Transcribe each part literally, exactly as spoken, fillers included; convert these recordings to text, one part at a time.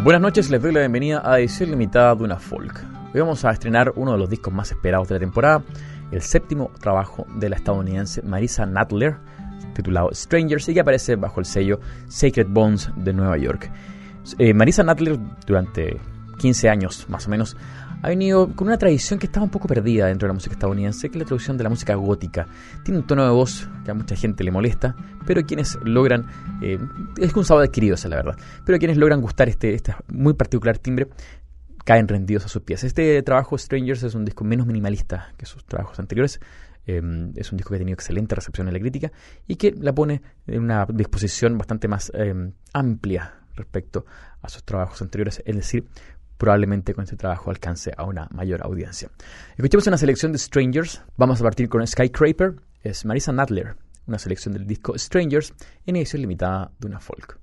Buenas noches, les doy la bienvenida a edición limitada de Una Folk. Hoy vamos a estrenar uno de los discos más esperados de la temporada, el séptimo trabajo de la estadounidense Marisa Nadler, titulado Strangers, y que aparece bajo el sello Sacred Bones de Nueva York. Eh, Marisa Nadler, durante quince años más o menos, ha venido con una tradición que estaba un poco perdida dentro de la música estadounidense, que es la tradición de la música gótica. Tiene un tono de voz que a mucha gente le molesta, pero quienes logran, eh, es un sabor adquirido, esa es la verdad, pero quienes logran gustar este, este muy particular timbre, caen rendidos a sus pies. Este trabajo, Strangers, es un disco menos minimalista que sus trabajos anteriores. Eh, es un disco que ha tenido excelente recepción en la crítica y que la pone en una disposición bastante más eh, amplia respecto a sus trabajos anteriores, es decir, probablemente con este trabajo alcance a una mayor audiencia. Escuchemos una selección de Strangers. Vamos a partir con Skyscraper. Es Marisa Nadler, una selección del disco Strangers en edición limitada de Una Folk.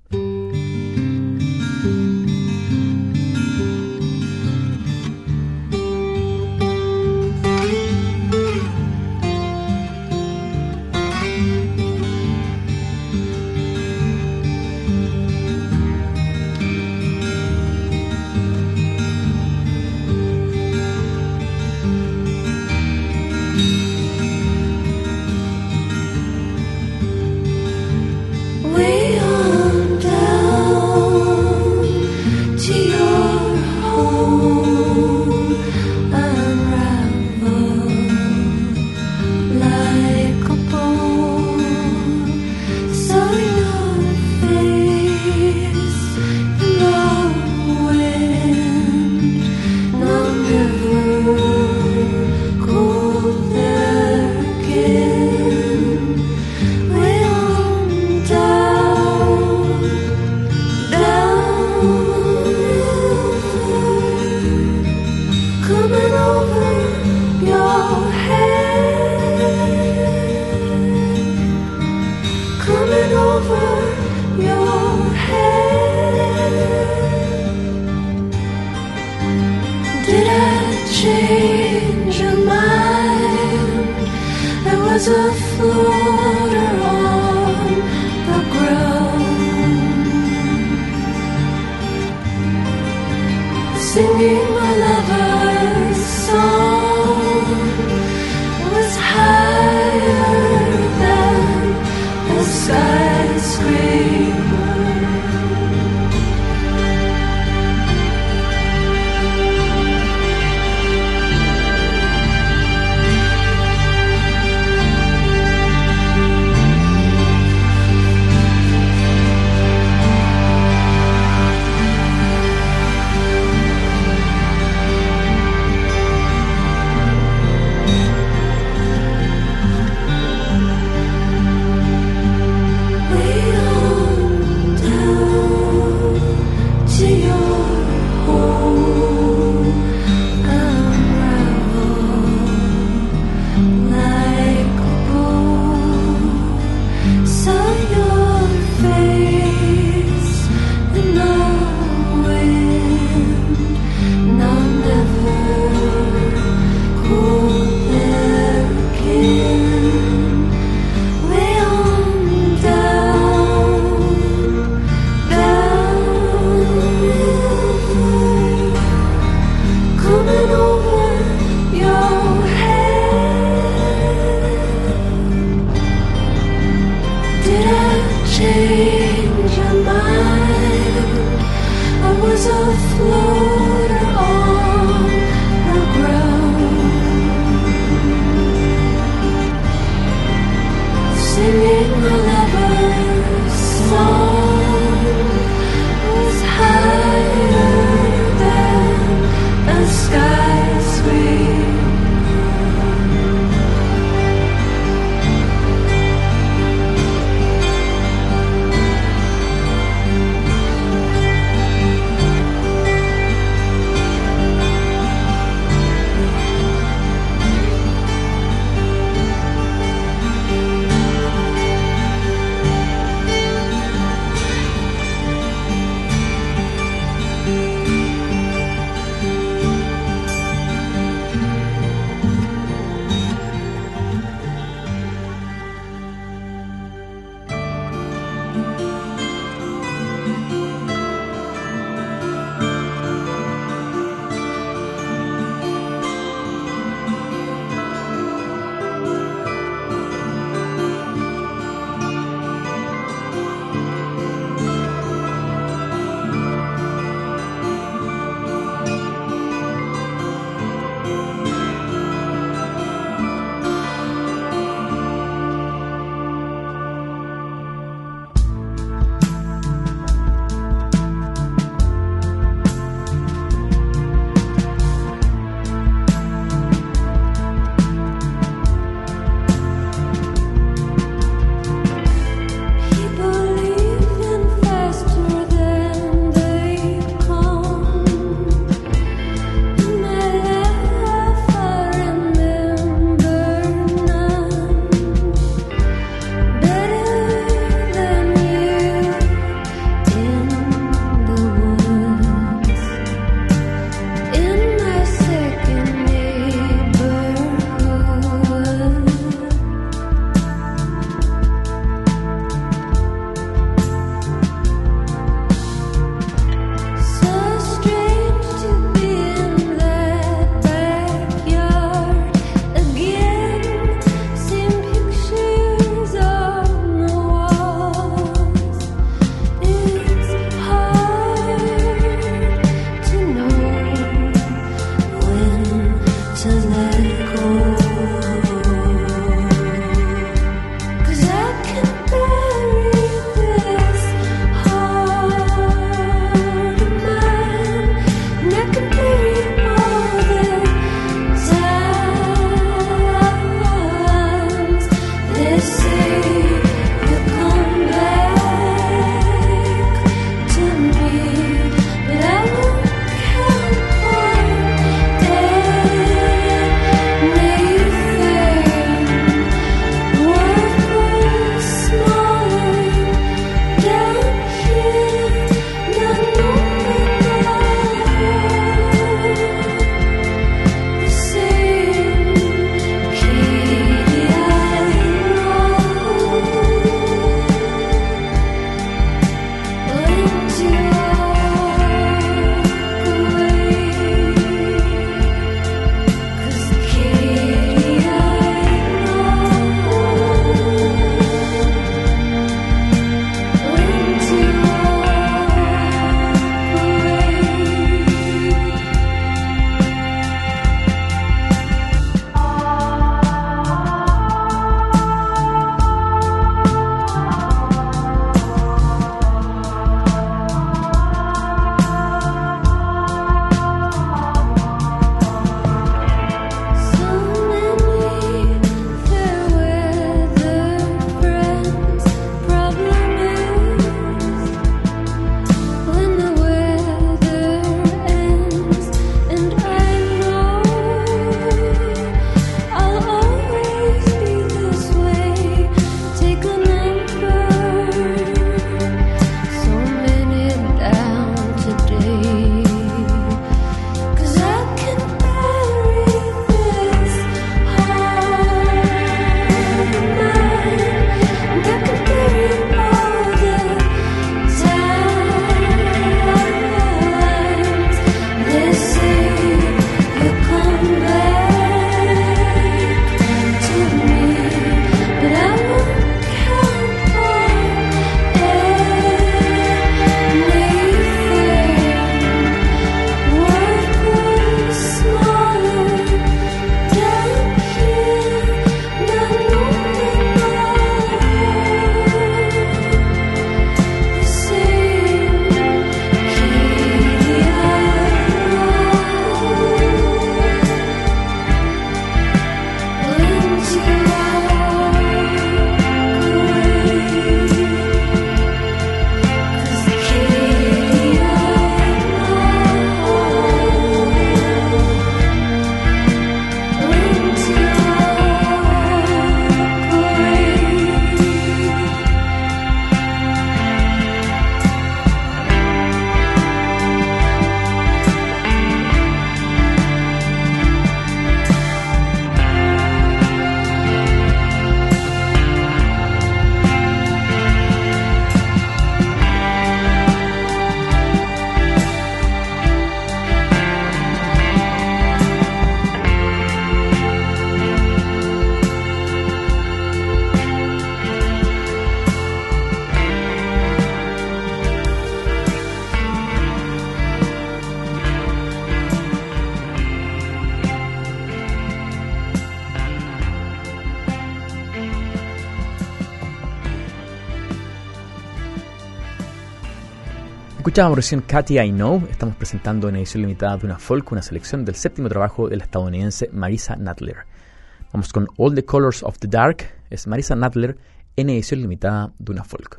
Escuchábamos recién Katy I Know. Estamos presentando en edición limitada de una folk una selección del séptimo trabajo de la estadounidense Marisa Nadler. Vamos con All the Colors of the Dark. Es Marisa Nadler en edición limitada de una folk.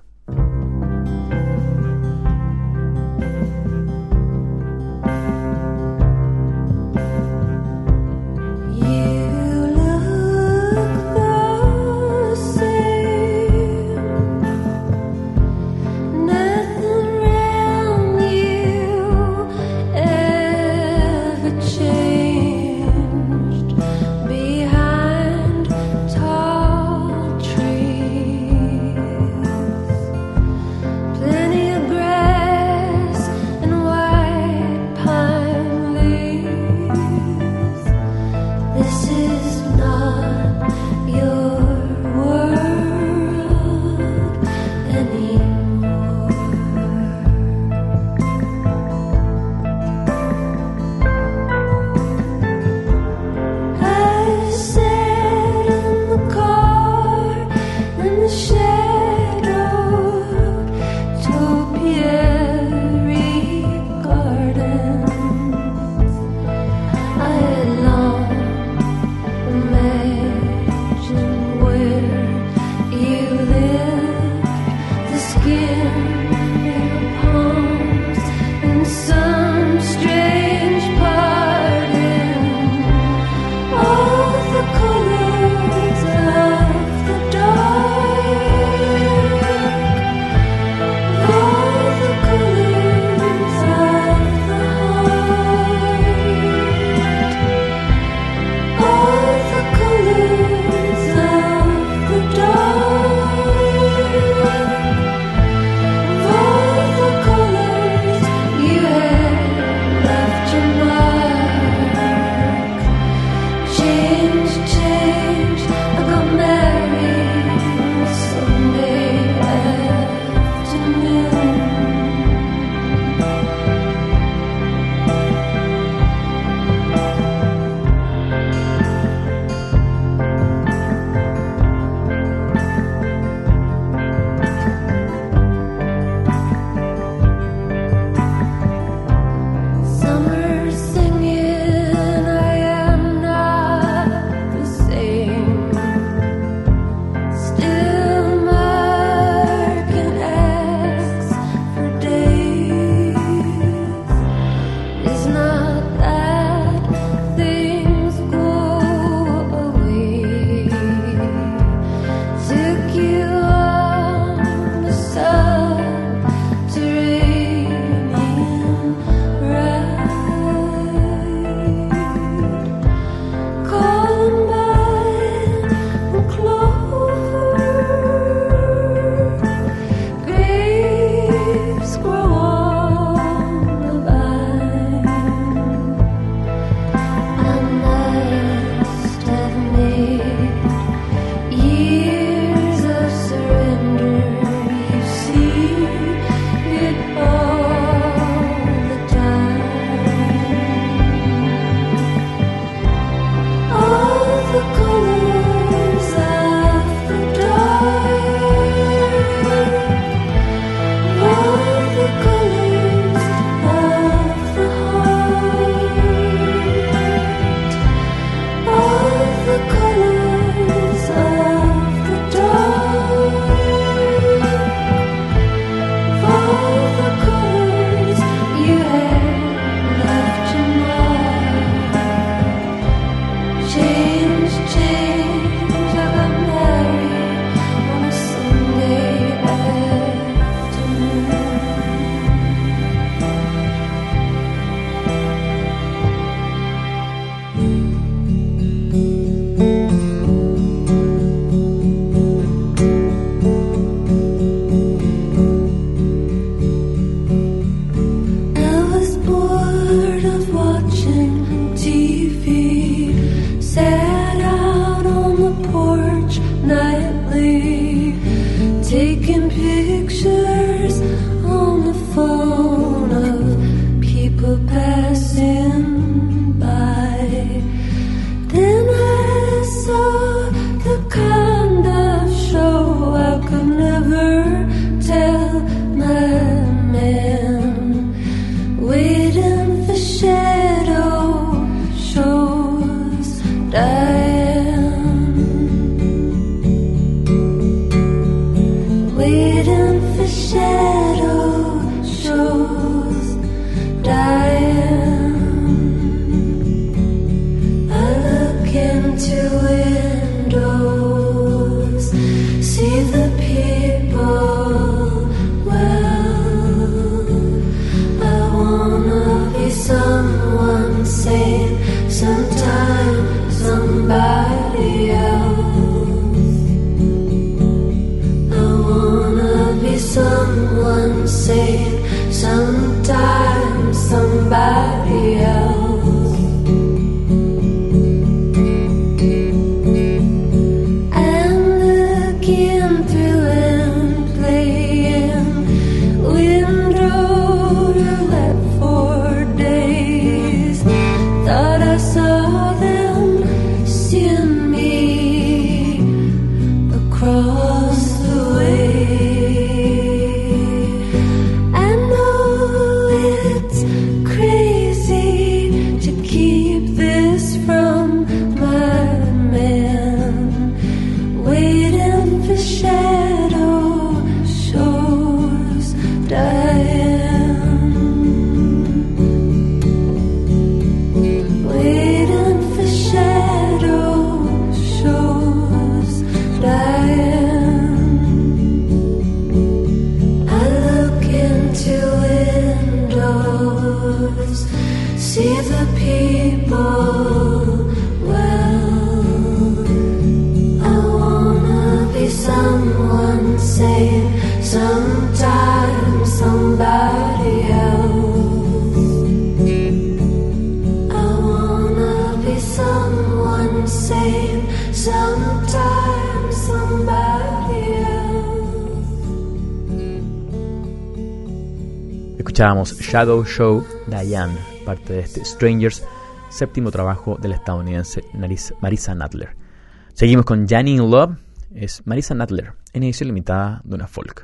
Tell my man Escuchábamos Shadow Show, Diane, parte de este Strangers, séptimo trabajo de la estadounidense Marisa Nadler. Seguimos con Johnny in Love, es Marisa Nadler, en edición limitada de una folk.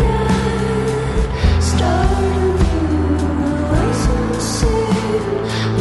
Start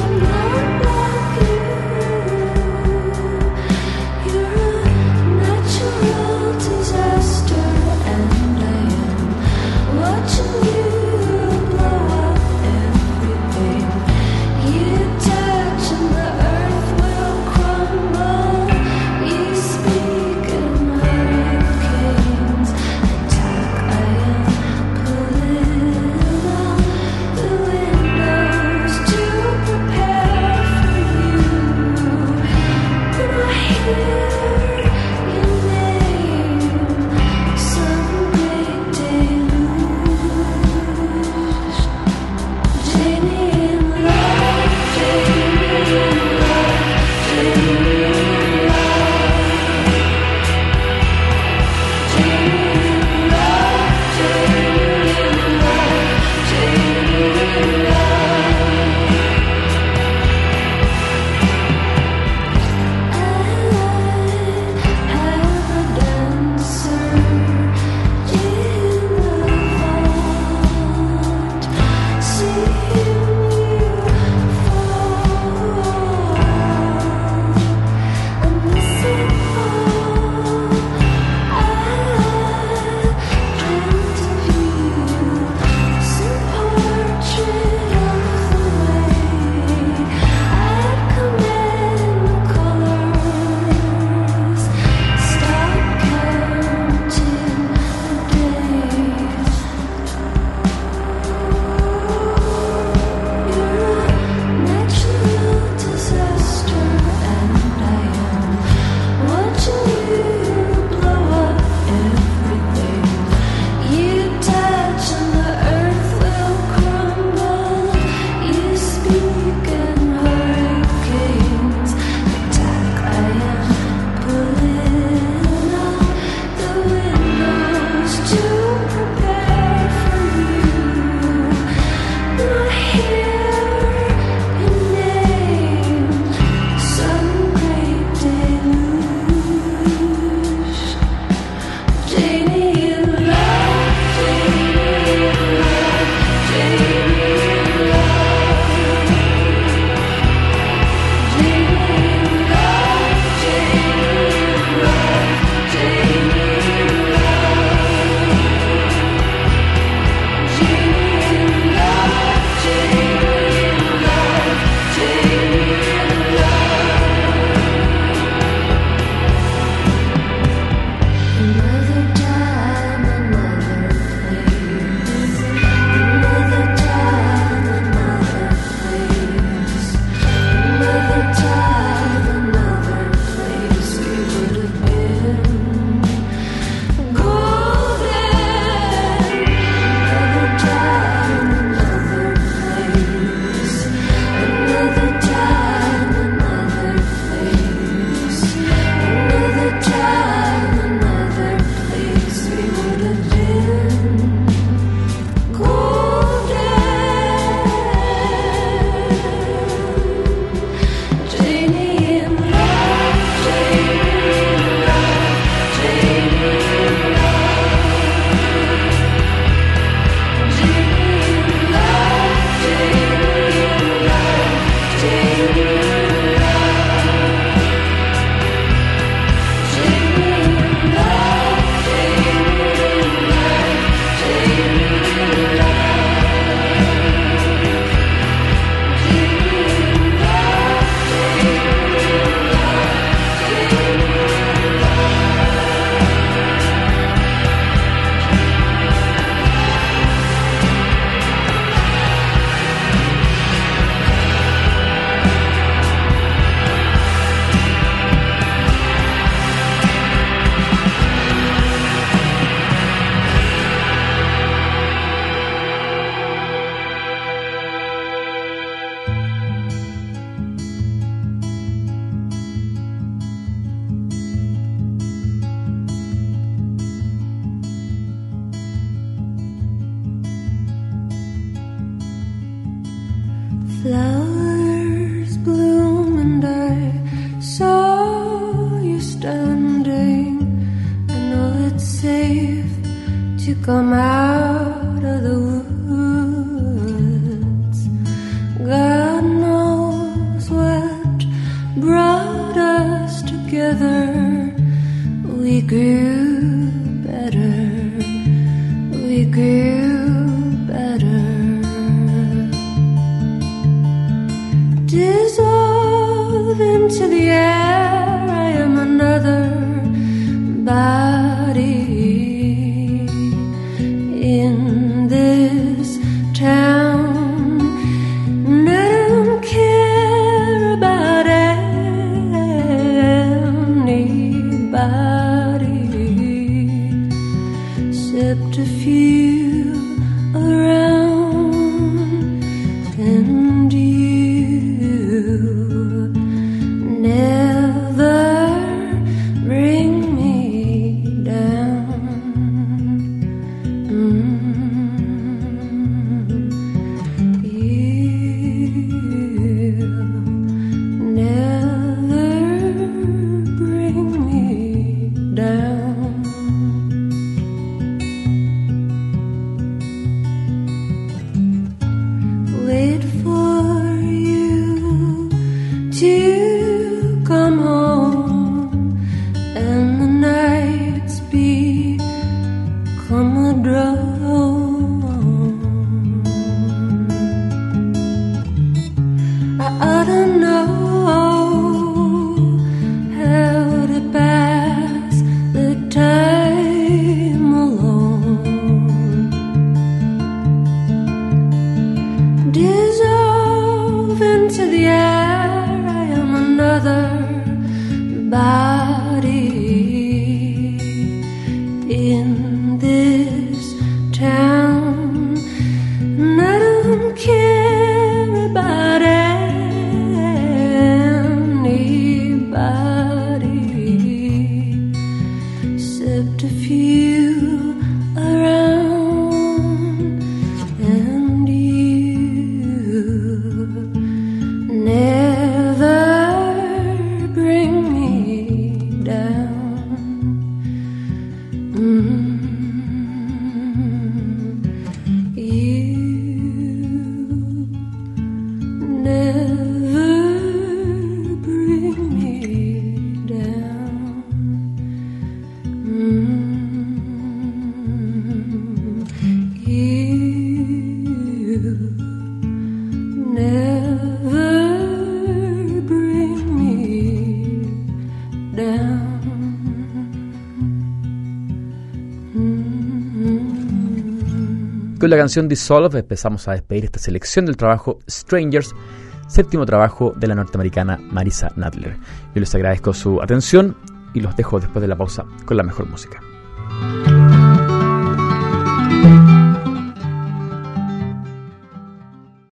together, we grew better, we grew better. Dissolve into the air, I am another body in this town. And I don't care about anybody except a few around, and you never bring me down. Mm. You never bring me down. Wait for you to come home, and the nights become a drone. I ought to know how to pass the time alone. Dissolve into the air, I am another body in this town. And I don't care about anybody except a few around, and you never bring me down. Mm. You never bring me down. Mm. You never bring me down. Con la canción Dissolve empezamos a despedir esta selección del trabajo Strangers, séptimo trabajo de la norteamericana Marisa Nadler. Yo les agradezco su atención y los dejo después de la pausa con la mejor música.